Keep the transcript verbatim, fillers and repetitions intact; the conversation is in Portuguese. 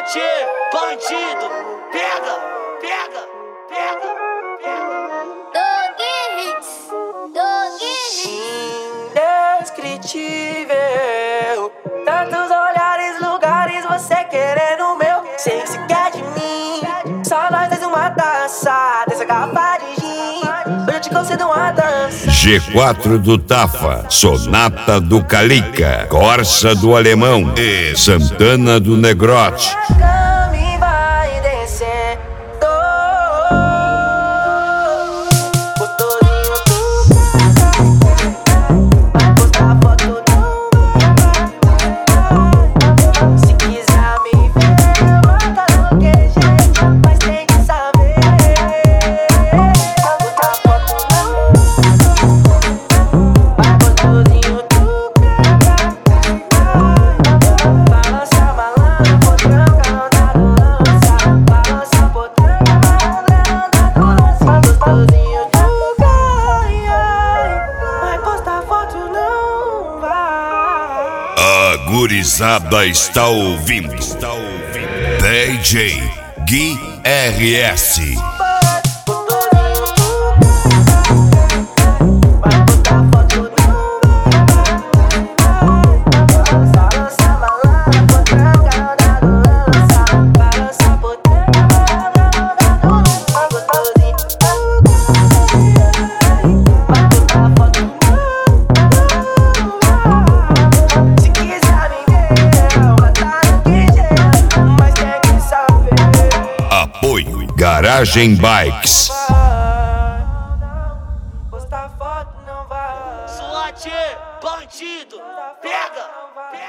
Suate, bandido, pega, pega, pega, pega. Dog Hits, Dog Hits. Indescritível, tantos olhares, lugares, você querendo o meu. Sei que se quer de mim, só nós dois uma taça dessa garrafa de gin. Hoje eu te concedo uma dança. G quatro do Tafa, Sonata do Calica, Corsa do Alemão e Santana do Negrote. Cami vai descer. Gostosinho tu. Vai postar foto do. Se quiser me ver, manda no Q G, mas tem que saber. Vai postar foto do. Vai gostosinho tu. Balança malandro, potranca, anda do lança. Balança potranca, malandro, anda do lança. Vai gostosinho tu. Ai, ai, vai postar foto não vai. A gurizada está ouvindo. D J Gui R S. Apoio Garagem Bikes. Postar foto não vai. Suate, bandido, pega, pega.